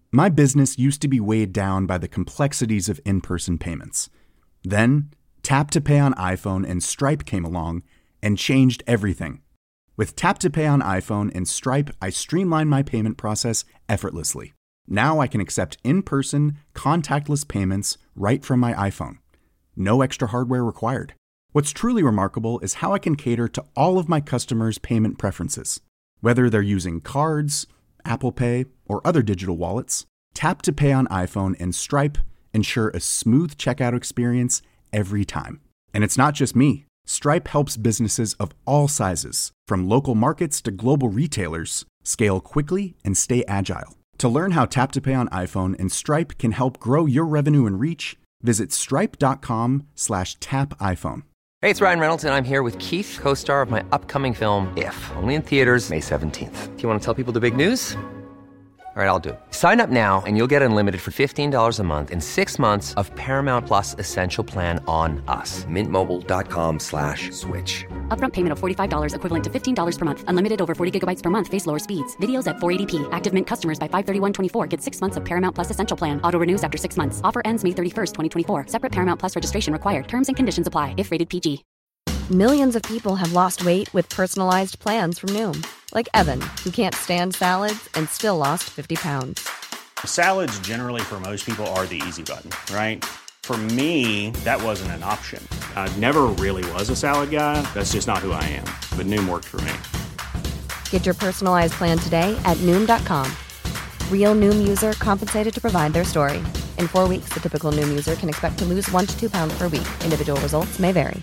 My business used to be weighed down by the complexities of in-person payments. Then, Tap to Pay on iPhone and Stripe came along and changed everything. With Tap to Pay on iPhone and Stripe, I streamlined my payment process effortlessly. Now I can accept in-person, contactless payments right from my iPhone. No extra hardware required. What's truly remarkable is how I can cater to all of my customers' payment preferences. Whether they're using cards, Apple Pay, or other digital wallets, Tap to Pay on iPhone and Stripe ensure a smooth checkout experience every time. And it's not just me. Stripe helps businesses of all sizes, from local markets to global retailers, scale quickly and stay agile. To learn how Tap to Pay on iPhone and Stripe can help grow your revenue and reach, visit stripe.com/tapiphone. Hey, it's Ryan Reynolds, and I'm here with Keith, co-star of my upcoming film, If, only in theaters May 17th. Do you want to tell people the big news? All right, I'll do it. Sign up now and you'll get unlimited for $15 a month and 6 months of Paramount Plus Essential Plan on us. MintMobile.com/switch. Upfront payment of $45 equivalent to $15 per month. Unlimited over 40 gigabytes per month. Face lower speeds. Videos at 480p. Active Mint customers by 531.24 get 6 months of Paramount Plus Essential Plan. Auto renews after 6 months. Offer ends May 31st, 2024. Separate Paramount Plus registration required. Terms and conditions apply if rated PG. Millions of people have lost weight with personalized plans from Noom. Like Evan, who can't stand salads and still lost 50 pounds. Salads generally for most people are the easy button, right? For me, that wasn't an option. I never really was a salad guy. That's just not who I am. But Noom worked for me. Get your personalized plan today at Noom.com. Real Noom user compensated to provide their story. In 4 weeks, the typical Noom user can expect to lose 1 to 2 pounds per week. Individual results may vary.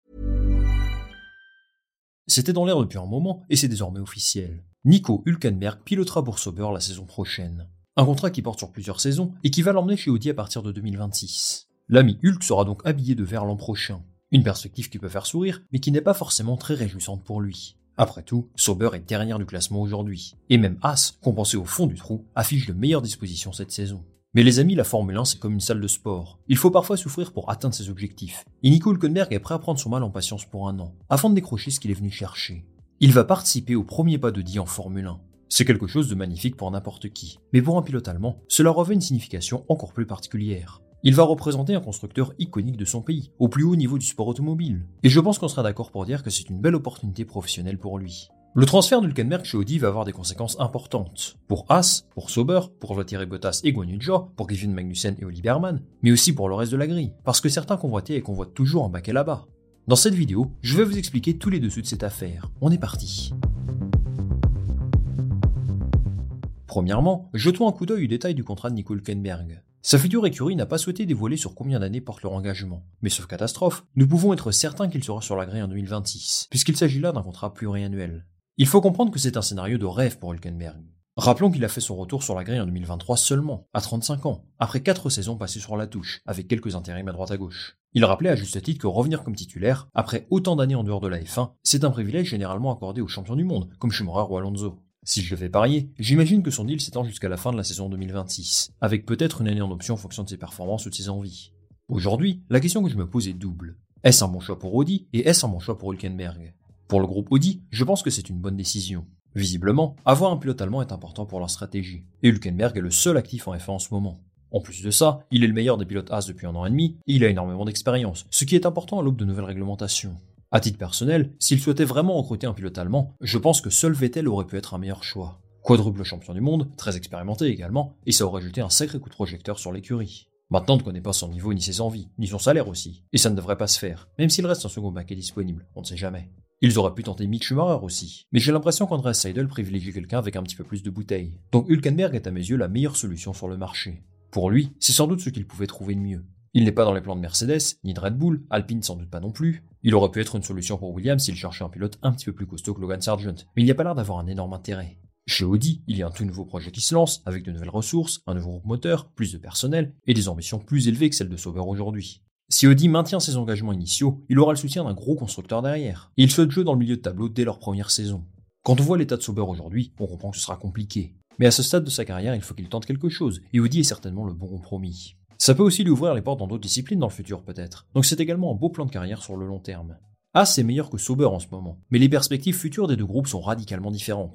C'était dans l'air depuis un moment et c'est désormais officiel. Nico Hülkenberg pilotera pour Sauber la saison prochaine. Un contrat qui porte sur plusieurs saisons et qui va l'emmener chez Audi à partir de 2026. L'ami Hulk sera donc habillé de vert l'an prochain. Une perspective qui peut faire sourire, mais qui n'est pas forcément très réjouissante pour lui. Après tout, Sauber est dernière du classement aujourd'hui. Et même Haas, compensé au fond du trou, affiche de meilleures dispositions cette saison. Mais les amis, la Formule 1 c'est comme une salle de sport. Il faut parfois souffrir pour atteindre ses objectifs. Et Nico Hülkenberg est prêt à prendre son mal en patience pour un an, afin de décrocher ce qu'il est venu chercher. Il va participer au premier pas d'Audi en Formule 1. C'est quelque chose de magnifique pour n'importe qui. Mais pour un pilote allemand, cela revêt une signification encore plus particulière. Il va représenter un constructeur iconique de son pays, au plus haut niveau du sport automobile. Et je pense qu'on sera d'accord pour dire que c'est une belle opportunité professionnelle pour lui. Le transfert d'Hülkenberg chez Audi va avoir des conséquences importantes. Pour Haas, pour Sauber, pour Valtteri Bottas et Guanyu Zhou, pour Kevin Magnussen et Oli Berman, mais aussi pour le reste de la grille, parce que certains convoitaient et convoitent toujours un baquet là-bas. Dans cette vidéo, je vais vous expliquer tous les dessous de cette affaire. On est parti. Premièrement, jetons un coup d'œil au détail du contrat de Nico Hülkenberg. Sa future écurie n'a pas souhaité dévoiler sur combien d'années porte leur engagement. Mais sauf catastrophe, nous pouvons être certains qu'il sera sur la grille en 2026, puisqu'il s'agit là d'un contrat pluriannuel. Il faut comprendre que c'est un scénario de rêve pour Hülkenberg. Rappelons qu'il a fait son retour sur la grille en 2023 seulement, à 35 ans, après 4 saisons passées sur la touche, avec quelques intérims à droite à gauche. Il rappelait à juste titre que revenir comme titulaire, après autant d'années en dehors de la F1, c'est un privilège généralement accordé aux champions du monde, comme Schumacher ou Alonso. Si je devais parier, j'imagine que son deal s'étend jusqu'à la fin de la saison 2026, avec peut-être une année en option en fonction de ses performances ou de ses envies. Aujourd'hui, la question que je me pose est double. Est-ce un bon choix pour Audi et est-ce un bon choix pour Hülkenberg ? Pour le groupe Audi, je pense que c'est une bonne décision. Visiblement, avoir un pilote allemand est important pour leur stratégie, et Hülkenberg est le seul actif en F1 en ce moment. En plus de ça, il est le meilleur des pilotes Haas depuis 1 an et demi, et il a énormément d'expérience, ce qui est important à l'aube de nouvelles réglementations. À titre personnel, s'il souhaitait vraiment recruter un pilote allemand, je pense que seul Vettel aurait pu être un meilleur choix. Quadruple champion du monde, très expérimenté également, et ça aurait jeté un sacré coup de projecteur sur l'écurie. Maintenant, on ne connaît pas son niveau ni ses envies, ni son salaire aussi, et ça ne devrait pas se faire, même s'il reste un second baquet disponible, on ne sait jamais. Ils auraient pu tenter Mick Schumacher aussi, mais j'ai l'impression qu'Andreas Seidel privilégie quelqu'un avec un petit peu plus de bouteilles. Donc Hülkenberg est à mes yeux la meilleure solution sur le marché. Pour lui, c'est sans doute ce qu'il pouvait trouver de mieux. Il n'est pas dans les plans de Mercedes, ni de Red Bull, Alpine sans doute pas non plus. Il aurait pu être une solution pour Williams s'il cherchait un pilote un petit peu plus costaud que Logan Sargent, mais il n'y a pas l'air d'avoir un énorme intérêt. Chez Audi, il y a un tout nouveau projet qui se lance, avec de nouvelles ressources, un nouveau groupe moteur, plus de personnel, et des ambitions plus élevées que celles de Sauber aujourd'hui. Si Audi maintient ses engagements initiaux, il aura le soutien d'un gros constructeur derrière, et il souhaite jouer dans le milieu de tableau dès leur première saison. Quand on voit l'état de Sauber aujourd'hui, on comprend que ce sera compliqué. Mais à ce stade de sa carrière, il faut qu'il tente quelque chose, et Audi est certainement le bon compromis. Ça peut aussi lui ouvrir les portes dans d'autres disciplines dans le futur peut-être, donc c'est également un beau plan de carrière sur le long terme. Haas est meilleur que Sauber en ce moment, mais les perspectives futures des deux groupes sont radicalement différentes.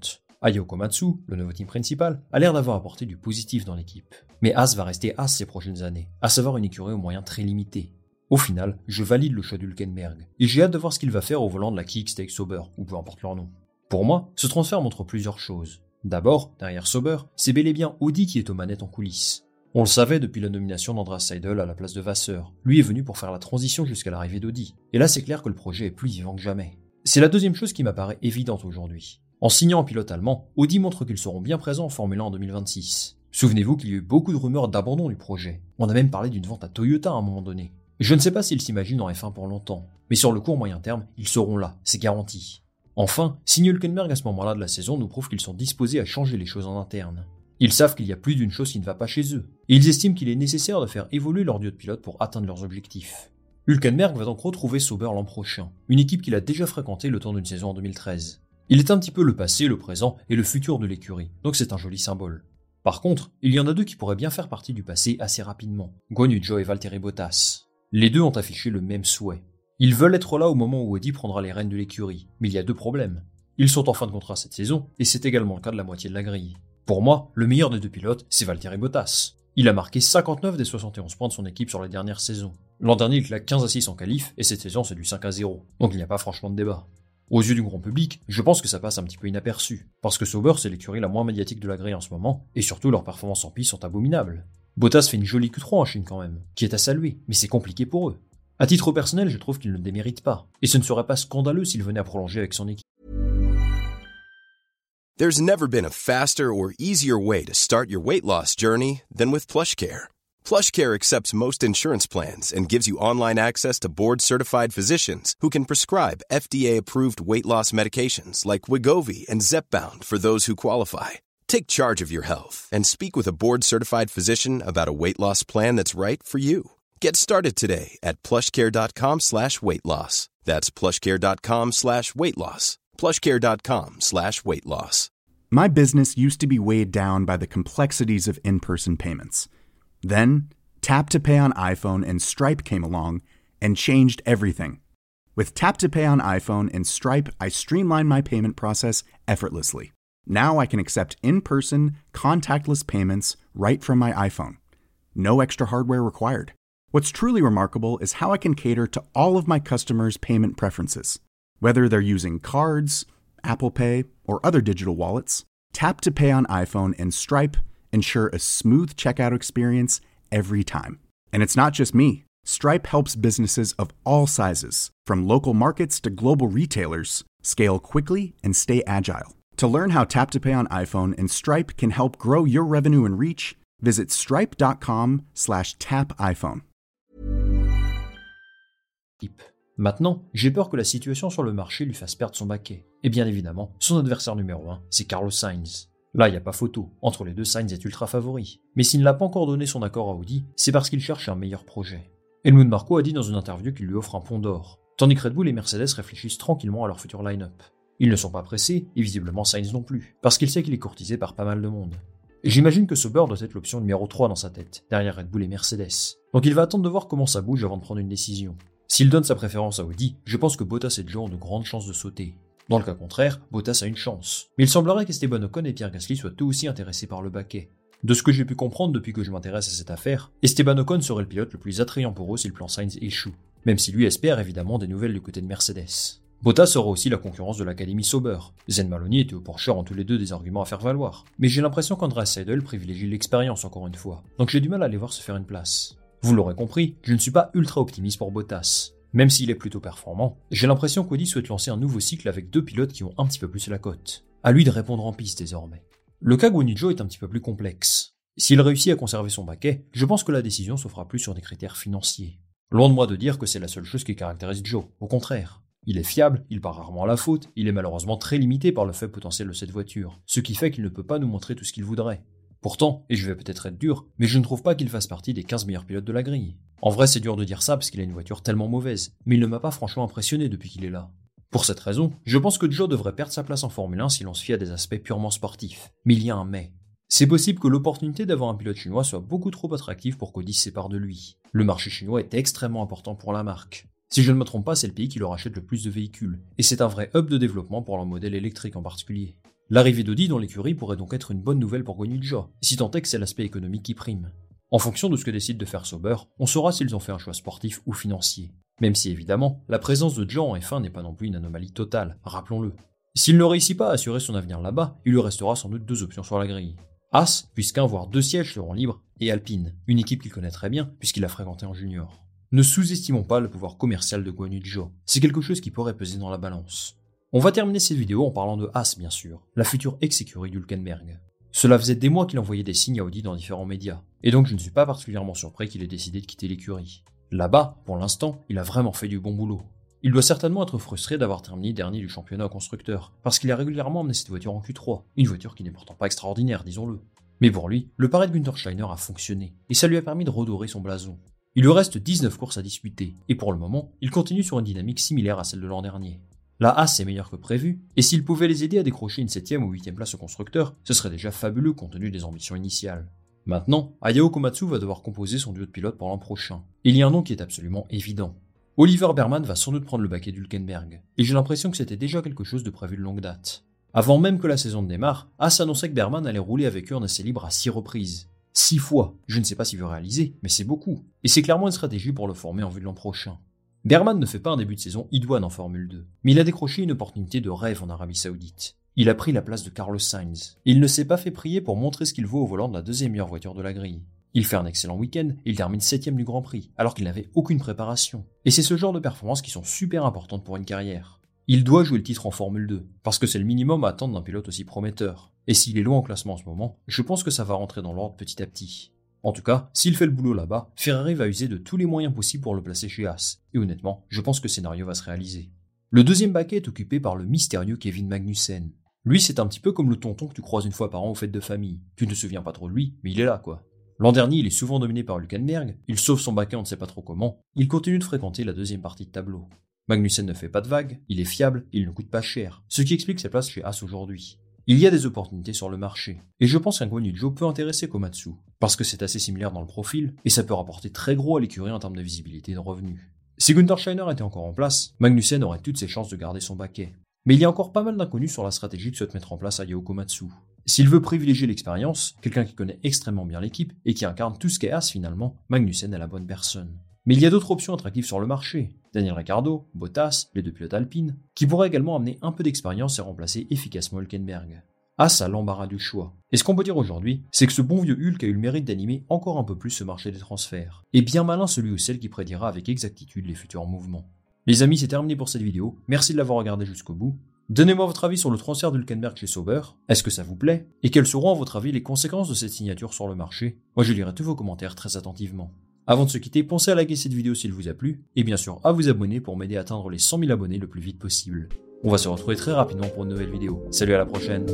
Ayo Komatsu, le nouveau team principal, a l'air d'avoir apporté du positif dans l'équipe. Mais As va rester As ces prochaines années, à savoir une écurie aux moyens très limités. Au final, je valide le choix d'Hülkenberg, et j'ai hâte de voir ce qu'il va faire au volant de la Kickstake Sauber, ou peu importe leur nom. Pour moi, ce transfert montre plusieurs choses. D'abord, derrière Sauber, c'est bel et bien Audi qui est aux manettes en coulisses. On le savait depuis la nomination d'Andreas Seidl à la place de Vasseur. Lui est venu pour faire la transition jusqu'à l'arrivée d'Audi. Et là, c'est clair que le projet est plus vivant que jamais. C'est la deuxième chose qui m'apparaît évidente aujourd'hui. En signant un pilote allemand, Audi montre qu'ils seront bien présents en Formule 1 en 2026. Souvenez-vous qu'il y a eu beaucoup de rumeurs d'abandon du projet. On a même parlé d'une vente à Toyota à un moment donné. Je ne sais pas s'ils s'imaginent en F1 pour longtemps, mais sur le court moyen terme, ils seront là, c'est garanti. Enfin, signer Hülkenberg à ce moment-là de la saison nous prouve qu'ils sont disposés à changer les choses en interne. Ils savent qu'il y a plus d'une chose qui ne va pas chez eux, et ils estiment qu'il est nécessaire de faire évoluer leur duo de pilotes pour atteindre leurs objectifs. Hülkenberg va donc retrouver Sauber l'an prochain, une équipe qu'il a déjà fréquentée le temps d'une saison en 2013. Il est un petit peu le passé, le présent et le futur de l'écurie, donc c'est un joli symbole. Par contre, il y en a deux qui pourraient bien faire partie du passé assez rapidement, Guan Yu Zhou et Valtteri Bottas. Les deux ont affiché le même souhait. Ils veulent être là au moment où Audi prendra les rênes de l'écurie, mais il y a deux problèmes. Ils sont en fin de contrat cette saison, et c'est également le cas de la moitié de la grille. Pour moi, le meilleur des deux pilotes, c'est Valtteri Bottas. Il a marqué 59 des 71 points de son équipe sur les dernières saisons. L'an dernier, il claque 15-6 en qualif, et cette saison, c'est du 5-0. Donc il n'y a pas franchement de débat. Aux yeux du grand public, je pense que ça passe un petit peu inaperçu, parce que Sauber, c'est l'écurie la moins médiatique de la grille en ce moment, et surtout leurs performances en piste sont abominables. Bottas fait une jolie Q3 en Chine quand même, qui est à saluer, mais c'est compliqué pour eux. À titre personnel, je trouve qu'il ne démérite pas, et ce ne serait pas scandaleux s'il venait à prolonger avec son équipe. There's never been a faster or easier way to start your weight loss journey than with PlushCare. PlushCare accepts most insurance plans and gives you online access to board-certified physicians who can prescribe FDA-approved weight loss medications like Wegovy and Zepbound for those who qualify. Take charge of your health and speak with a board-certified physician about a weight loss plan that's right for you. Get started today at plushcare.com/weight loss. That's plushcare.com/weight loss. plushcare.com/weight loss. My business used to be weighed down by the complexities of in-person payments. Then, Tap to Pay on iPhone and Stripe came along and changed everything. With Tap to Pay on iPhone and Stripe, I streamlined my payment process effortlessly. Now I can accept in-person, contactless payments right from my iPhone. No extra hardware required. What's truly remarkable is how I can cater to all of my customers' payment preferences. Whether they're using cards, Apple Pay, or other digital wallets, Tap to Pay on iPhone and Stripe ensure a smooth checkout experience every time. And it's not just me. Stripe helps businesses of all sizes, from local markets to global retailers, scale quickly and stay agile. To learn how Tap to Pay on iPhone and Stripe can help grow your revenue and reach, visit stripe.com/tapiphone. Maintenant, j'ai peur que la situation sur le marché lui fasse perdre son baquet. Et bien évidemment, son adversaire numéro 1, c'est Carlos Sainz. Là, il n'y a pas photo. Entre les deux, Sainz est ultra favori. Mais s'il n'a pas encore donné son accord à Audi, c'est parce qu'il cherche un meilleur projet. Helmut Marko a dit dans une interview qu'il lui offre un pont d'or, tandis que Red Bull et Mercedes réfléchissent tranquillement à leur futur line-up. Ils ne sont pas pressés, et visiblement Sainz non plus, parce qu'il sait qu'il est courtisé par pas mal de monde. Et j'imagine que Sauber doit être l'option numéro 3 dans sa tête, derrière Red Bull et Mercedes. Donc il va attendre de voir comment ça bouge avant de prendre une décision. S'il donne sa préférence à Audi, je pense que Bottas et Zhou ont de grandes chances de sauter. Dans le cas contraire, Bottas a une chance. Mais il semblerait qu'Esteban Ocon et Pierre Gasly soient eux aussi intéressés par le baquet. De ce que j'ai pu comprendre depuis que je m'intéresse à cette affaire, Esteban Ocon serait le pilote le plus attrayant pour eux si le plan Sainz échoue. Même si lui espère évidemment des nouvelles du côté de Mercedes. Bottas aura aussi la concurrence de l'académie Sauber. Zen Maloney et Théo Pourchaire ont tous les deux des arguments à faire valoir. Mais j'ai l'impression qu'Andreas Seidl privilégie l'expérience encore une fois. Donc j'ai du mal à les voir se faire une place. Vous l'aurez compris, je ne suis pas ultra optimiste pour Bottas. Même s'il est plutôt performant, j'ai l'impression qu'Audi souhaite lancer un nouveau cycle avec deux pilotes qui ont un petit peu plus la cote. À lui de répondre en piste désormais. Le cas Guan Yu Zhou est un petit peu plus complexe. S'il réussit à conserver son baquet, je pense que la décision se fera plus sur des critères financiers. Loin de moi de dire que c'est la seule chose qui caractérise Zhou, au contraire. Il est fiable, il part rarement à la faute, il est malheureusement très limité par le faible potentiel de cette voiture, ce qui fait qu'il ne peut pas nous montrer tout ce qu'il voudrait. Pourtant, et je vais peut-être être dur, mais je ne trouve pas qu'il fasse partie des 15 meilleurs pilotes de la grille. En vrai, c'est dur de dire ça parce qu'il a une voiture tellement mauvaise, mais il ne m'a pas franchement impressionné depuis qu'il est là. Pour cette raison, je pense que Zhou devrait perdre sa place en Formule 1 si l'on se fie à des aspects purement sportifs. Mais il y a un mais. C'est possible que l'opportunité d'avoir un pilote chinois soit beaucoup trop attractive pour qu'Audi se sépare de lui. Le marché chinois est extrêmement important pour la marque. Si je ne me trompe pas, c'est le pays qui leur achète le plus de véhicules, et c'est un vrai hub de développement pour leur modèle électrique en particulier. L'arrivée d'Audi dans l'écurie pourrait donc être une bonne nouvelle pour Guanyu Zhou, si tant est que c'est l'aspect économique qui prime. En fonction de ce que décide de faire Sauber, on saura s'ils ont fait un choix sportif ou financier. Même si évidemment, la présence de Zhou en F1 n'est pas non plus une anomalie totale, rappelons-le. S'il ne réussit pas à assurer son avenir là-bas, il lui restera sans doute 2 options sur la grille. Haas, puisqu'un voire 2 sièges seront libres, et Alpine, une équipe qu'il connaît très bien puisqu'il a fréquenté en junior. Ne sous-estimons pas le pouvoir commercial de Guanyu Zhou, c'est quelque chose qui pourrait peser dans la balance. On va terminer cette vidéo en parlant de Haas bien sûr, la future ex-écurie d'Hülkenberg. Cela faisait des mois qu'il envoyait des signes à Audi dans différents médias, et donc je ne suis pas particulièrement surpris qu'il ait décidé de quitter l'écurie. Là-bas, pour l'instant, il a vraiment fait du bon boulot. Il doit certainement être frustré d'avoir terminé dernier du championnat constructeur, parce qu'il a régulièrement amené cette voiture en Q3, une voiture qui n'est pourtant pas extraordinaire, disons-le. Mais pour lui, le pari de Günther Steiner a fonctionné, et ça lui a permis de redorer son blason. Il lui reste 19 courses à disputer, et pour le moment, il continue sur une dynamique similaire à celle de l'an dernier. La Haas est meilleure que prévu, et s'il pouvait les aider à décrocher une 7ème ou 8ème place au constructeur, ce serait déjà fabuleux compte tenu des ambitions initiales. Maintenant, Ayao Komatsu va devoir composer son duo de pilotes pour l'an prochain. Et il y a un nom qui est absolument évident. Oliver Berman va sans doute prendre le baquet d'Hülkenberg, et j'ai l'impression que c'était déjà quelque chose de prévu de longue date. Avant même que la saison ne démarre, Haas annonçait que Berman allait rouler avec eux en essai libre à 6 reprises. 6 fois, je ne sais pas s'il veut réaliser, mais c'est beaucoup, et c'est clairement une stratégie pour le former en vue de l'an prochain. Berman ne fait pas un début de saison idoine en Formule 2, mais il a décroché une opportunité de rêve en Arabie Saoudite. Il a pris la place de Carlos Sainz, et il ne s'est pas fait prier pour montrer ce qu'il vaut au volant de la 2e meilleure voiture de la grille. Il fait un excellent week-end et il termine 7ème du Grand Prix, alors qu'il n'avait aucune préparation. Et c'est ce genre de performances qui sont super importantes pour une carrière. Il doit jouer le titre en Formule 2, parce que c'est le minimum à attendre d'un pilote aussi prometteur. Et s'il est loin en classement en ce moment, je pense que ça va rentrer dans l'ordre petit à petit. En tout cas, s'il fait le boulot là-bas, Ferrari va user de tous les moyens possibles pour le placer chez Haas. Et honnêtement, je pense que le scénario va se réaliser. Le deuxième baquet est occupé par le mystérieux Kevin Magnussen. Lui, c'est un petit peu comme le tonton que tu croises une fois par an aux fêtes de famille. Tu ne te souviens pas trop de lui, mais il est là quoi. L'an dernier, il est souvent dominé par Hülkenberg, il sauve son baquet on ne sait pas trop comment, il continue de fréquenter la 2e partie de tableau. Magnussen ne fait pas de vagues, il est fiable, il ne coûte pas cher, ce qui explique sa place chez Haas aujourd'hui. Il y a des opportunités sur le marché, et je pense qu'un Guanyu Zhou peut intéresser Komatsu, parce que c'est assez similaire dans le profil, et ça peut rapporter très gros à l'écurie en termes de visibilité et de revenus. Si Günther Steiner était encore en place, Magnussen aurait toutes ses chances de garder son baquet. Mais il y a encore pas mal d'inconnus sur la stratégie que souhaite mettre en place Ayao Komatsu. S'il veut privilégier l'expérience, quelqu'un qui connaît extrêmement bien l'équipe et qui incarne tout ce qu'est Haas finalement, Magnussen est la bonne personne. Mais il y a d'autres options attractives sur le marché. Daniel Ricciardo, Bottas, les 2 pilotes Alpine, qui pourraient également amener un peu d'expérience et remplacer efficacement Hülkenberg. Haas a l'embarras du choix. Et ce qu'on peut dire aujourd'hui, c'est que ce bon vieux Hulk a eu le mérite d'animer encore un peu plus ce marché des transferts. Et bien malin celui ou celle qui prédira avec exactitude les futurs mouvements. Les amis, c'est terminé pour cette vidéo. Merci de l'avoir regardé jusqu'au bout. Donnez-moi votre avis sur le transfert d'Hülkenberg chez Sauber. Est-ce que ça vous plaît? Et quelles seront à votre avis les conséquences de cette signature sur le marché? Moi je lirai tous vos commentaires très attentivement. Avant de se quitter, pensez à liker cette vidéo s'il vous a plu, et bien sûr à vous abonner pour m'aider à atteindre les 100 000 abonnés le plus vite possible. On va se retrouver très rapidement pour une nouvelle vidéo. Salut, à la prochaine.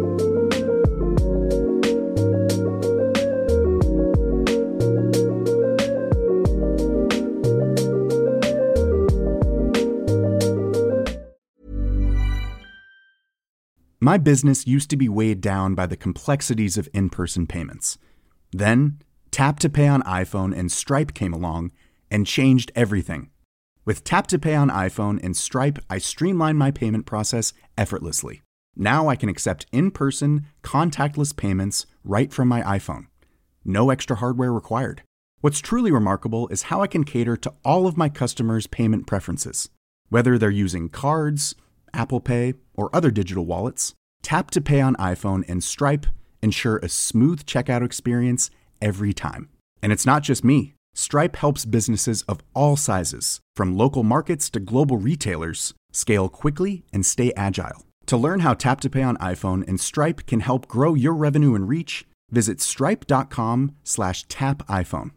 My business used to be weighed down by the complexities of in-person payments. Then, Tap to Pay on iPhone and Stripe came along and changed everything. With Tap to Pay on iPhone and Stripe, I streamlined my payment process effortlessly. Now I can accept in-person, contactless payments right from my iPhone. No extra hardware required. What's truly remarkable is how I can cater to all of my customers' payment preferences. Whether they're using cards, Apple Pay, or other digital wallets, Tap to Pay on iPhone and Stripe ensure a smooth checkout experience every time. And it's not just me. Stripe helps businesses of all sizes, from local markets to global retailers, scale quickly and stay agile. To learn how Tap to Pay on iPhone and Stripe can help grow your revenue and reach, visit stripe.com/tapiphone.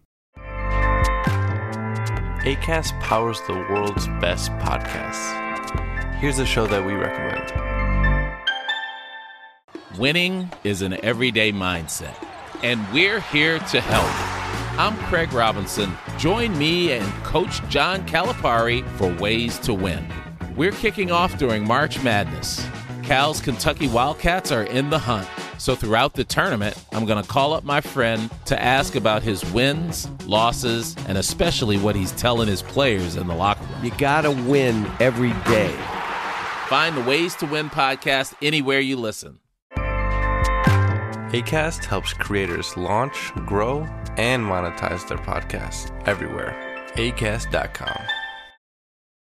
Acast powers the world's best podcasts. Here's a show that we recommend. Winning is an everyday mindset, and we're here to help. I'm Craig Robinson. Join me and Coach John Calipari for Ways to Win. We're kicking off during March Madness. Cal's Kentucky Wildcats are in the hunt. So throughout the tournament, I'm going to call up my friend to ask about his wins, losses, and especially what he's telling his players in the locker room. You got to win every day. Find the Ways to Win podcast anywhere you listen. Acast helps creators launch, grow, and monetize their podcasts everywhere. Acast.com.